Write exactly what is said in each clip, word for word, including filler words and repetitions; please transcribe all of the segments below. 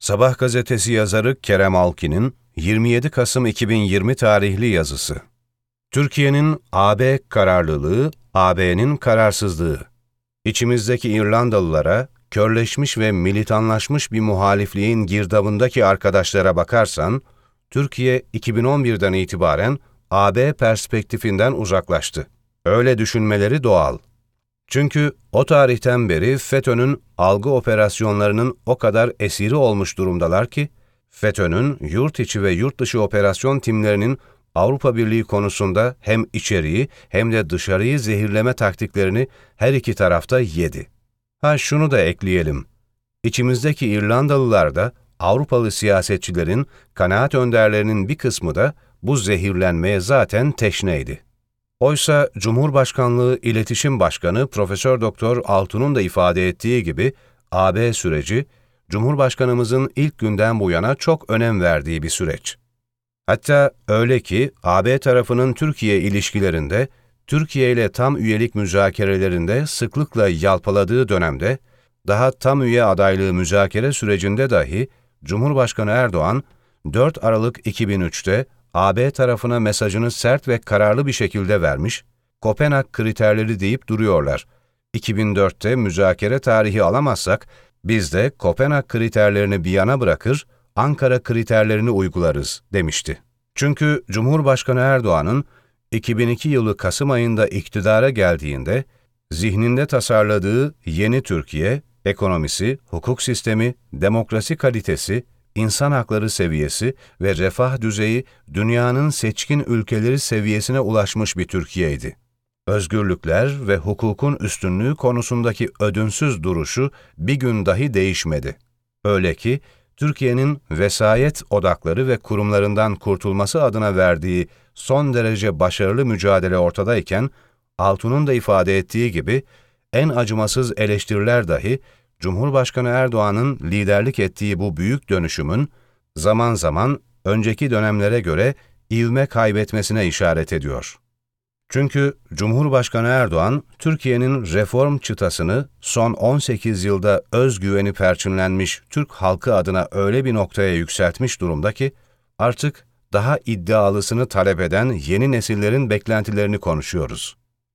Sabah gazetesi yazarı Kerem Alkin'in yirmi yedi Kasım iki bin yirmi tarihli yazısı. Türkiye'nin A B kararlılığı, A B'nin kararsızlığı. İçimizdeki İrlandalılara, körleşmiş ve militanlaşmış bir muhalifliğin girdabındaki arkadaşlara bakarsan, Türkiye iki bin on birden itibaren A B perspektifinden uzaklaştı. Öyle düşünmeleri doğal. Çünkü o tarihten beri FETÖ'nün algı operasyonlarının o kadar esiri olmuş durumdalar ki, FETÖ'nün yurt içi ve yurt dışı operasyon timlerinin Avrupa Birliği konusunda hem içeriği hem de dışarıyı zehirleme taktiklerini her iki tarafta yedi. Ha şunu da ekleyelim. İçimizdeki İrlandalılar da Avrupalı siyasetçilerin, kanaat önderlerinin bir kısmı da bu zehirlenmeye zaten teşneydi. Oysa Cumhurbaşkanlığı İletişim Başkanı Profesör Doktor Altun'un da ifade ettiği gibi A B süreci, Cumhurbaşkanımızın ilk günden bu yana çok önem verdiği bir süreç. Hatta öyle ki A B tarafının Türkiye ilişkilerinde, Türkiye ile tam üyelik müzakerelerinde sıklıkla yalpaladığı dönemde, daha tam üye adaylığı müzakere sürecinde dahi Cumhurbaşkanı Erdoğan, dört Aralık iki bin üçte A B tarafına mesajını sert ve kararlı bir şekilde vermiş, Kopenhag kriterleri deyip duruyorlar. iki bin dörtte müzakere tarihi alamazsak, biz de Kopenhag kriterlerini bir yana bırakır, Ankara kriterlerini uygularız demişti. Çünkü Cumhurbaşkanı Erdoğan'ın iki bin iki yılı Kasım ayında iktidara geldiğinde, zihninde tasarladığı yeni Türkiye, ekonomisi, hukuk sistemi, demokrasi kalitesi, insan hakları seviyesi ve refah düzeyi dünyanın seçkin ülkeleri seviyesine ulaşmış bir Türkiye'ydi. Özgürlükler ve hukukun üstünlüğü konusundaki ödünsüz duruşu bir gün dahi değişmedi. Öyle ki, Türkiye'nin vesayet odakları ve kurumlarından kurtulması adına verdiği son derece başarılı mücadele ortadayken, Altun'un da ifade ettiği gibi, en acımasız eleştiriler dahi, Cumhurbaşkanı Erdoğan'ın liderlik ettiği bu büyük dönüşümün, zaman zaman önceki dönemlere göre ivme kaybetmesine işaret ediyor. Çünkü Cumhurbaşkanı Erdoğan, Türkiye'nin reform çıtasını son on sekiz yılda özgüveni perçinlenmiş Türk halkı adına öyle bir noktaya yükseltmiş durumda ki, artık daha iddialısını talep eden yeni nesillerin beklentilerini konuşuyoruz.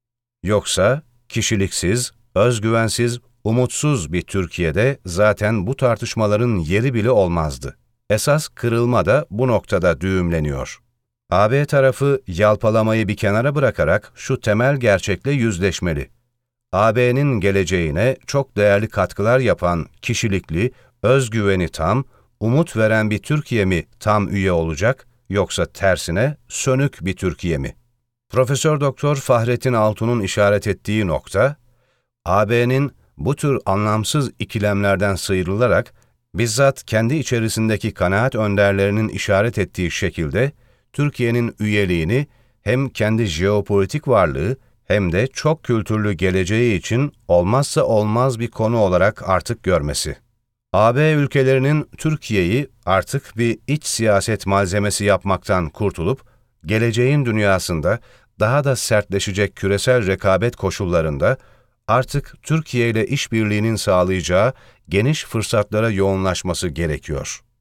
Yoksa kişiliksiz, özgüvensiz, umutsuz bir Türkiye'de zaten bu tartışmaların yeri bile olmazdı. Esas kırılma da bu noktada düğümleniyor. A B tarafı yalpalamayı bir kenara bırakarak şu temel gerçekle yüzleşmeli. A B'nin geleceğine çok değerli katkılar yapan kişilikli, özgüveni tam, umut veren bir Türkiye mi tam üye olacak, yoksa tersine sönük bir Türkiye mi? Profesör Doktor Fahrettin Altun'un işaret ettiği nokta, A B'nin bu tür anlamsız ikilemlerden sıyrılarak, bizzat kendi içerisindeki kanaat önderlerinin işaret ettiği şekilde, Türkiye'nin üyeliğini hem kendi jeopolitik varlığı hem de çok kültürlü geleceği için olmazsa olmaz bir konu olarak artık görmesi. A B ülkelerinin Türkiye'yi artık bir iç siyaset malzemesi yapmaktan kurtulup, geleceğin dünyasında daha da sertleşecek küresel rekabet koşullarında artık Türkiye ile işbirliğinin sağlayacağı geniş fırsatlara yoğunlaşması gerekiyor.